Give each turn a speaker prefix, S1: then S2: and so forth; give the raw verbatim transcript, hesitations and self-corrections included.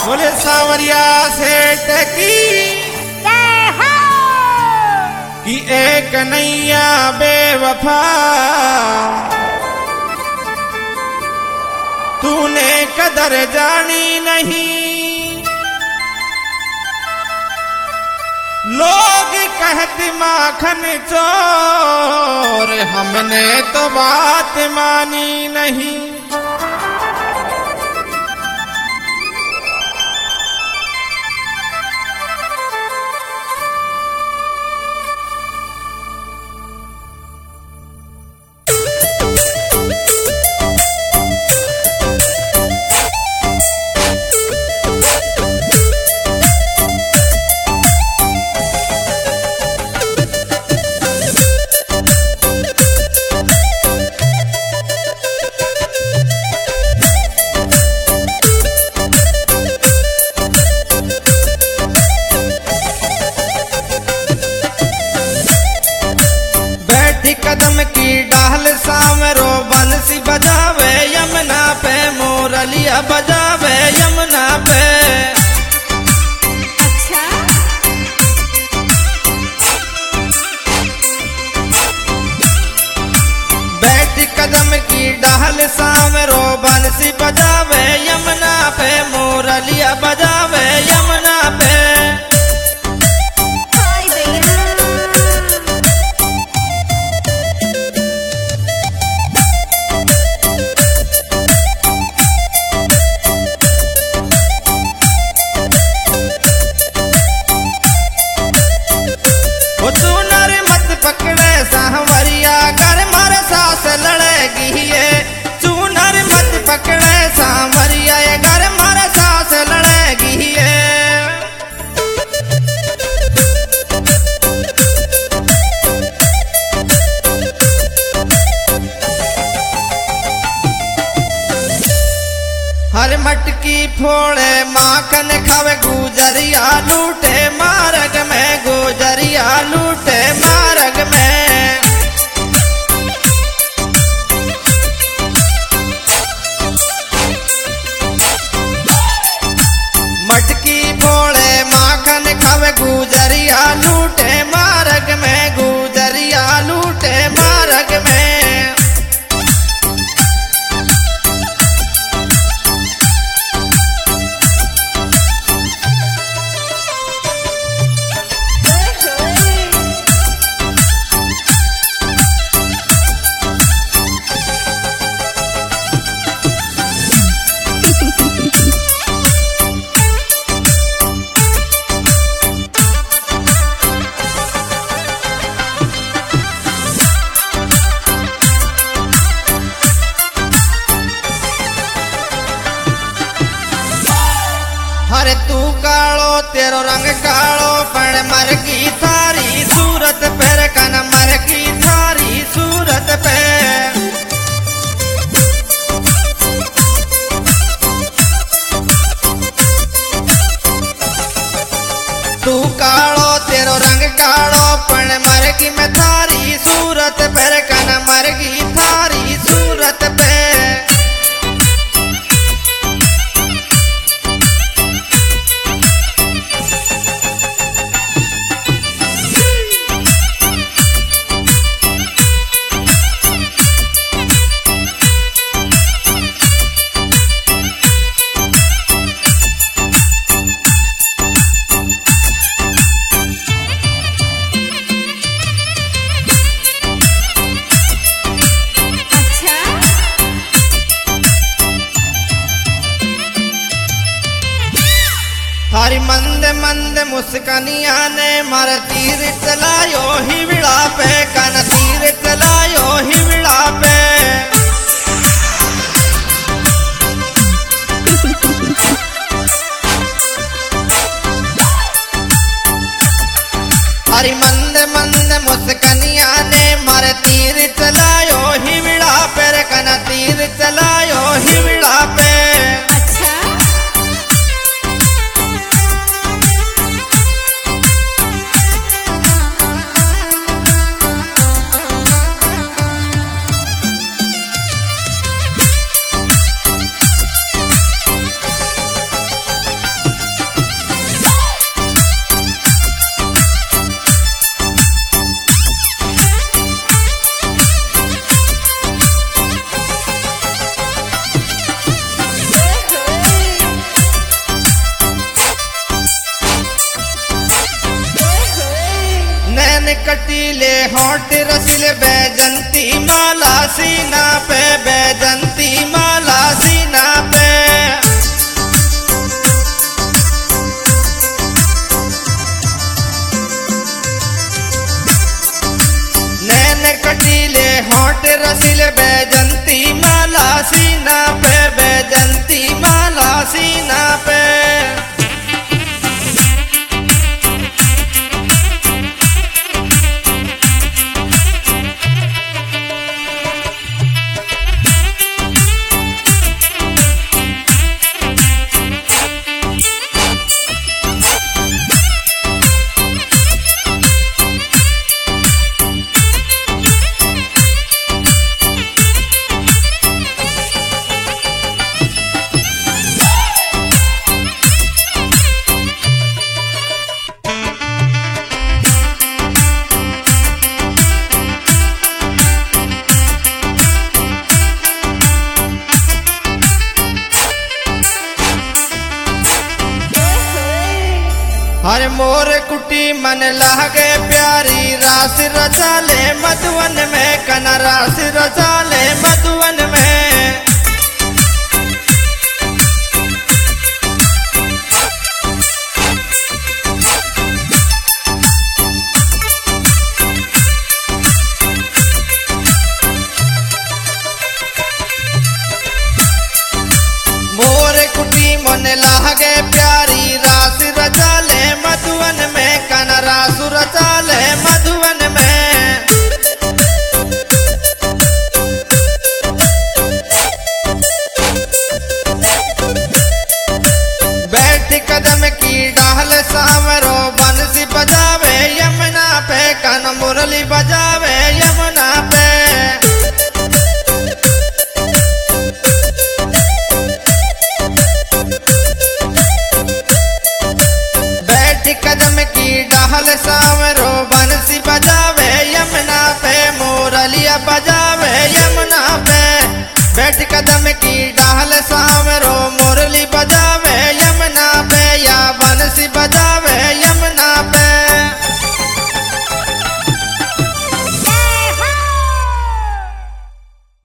S1: बोले सांवरिया सेठ की
S2: जय हो।
S1: कि एक नैया बेवफा तूने कदर जानी नहीं। लोग कहते माखन चोर, हमने तो बात मानी नहीं। कदम की डाल सामरो बंसी बजावे यमुना पे, मोरलिया बजावे यमुना पे।
S2: अच्छा
S1: बैठ कदम की डाल सामरो बंसी बजावे यमुना पे, मोरलिया बजावे यमुना पे। सांवरिया घर मारे सास लड़ेगी ये, चूनर मत पकड़े सांवरिया ये घर मारे सास लड़ेगी ये। हर मटकी फोड़े माखन खावे गुजरिया लूटे मार्ग में, गुजरिया लूटे मार्ग में। मटकी फोड़े माखन खावे गुजरिया लूटे मार्ग में, गुजरिया लूटे मार्ग में। अरे तू कालो तेरो रंग कालो पण मरगी थारी सूरत पर कन मरगी थारी सूरत पे। तू कालो तेरो रंग कालो पण मरगी में थारी सूरत पर कन मरगी थारी सूरत पे। थारी मंद मंद मुस्कानिया ने मार तीर चलायो हिवड़ा पे, कन तीर चलायो हिवड़ा पे। थारी मंद मंद मुस्कानिया ने मार तीर चलायो हिवड़ा पे, कन तीर चलायो हिवड़ा पे। कटीले होठ रसिल बैजंती माला सीना पे बैजंती माला सीना पे नैन कटीले होठ रसिल बैजंती माला सीना पे बैजंती माला सीना पे हर मोर कुटी मन लागे प्यारी रास रचाले मधुवन में कना रास रचाले मधुवन में मोर कुटी मन लागे प्यारी रास रचाले मधुवन में कना रास रचाले मधुवन में बैठ कदम की डाल साम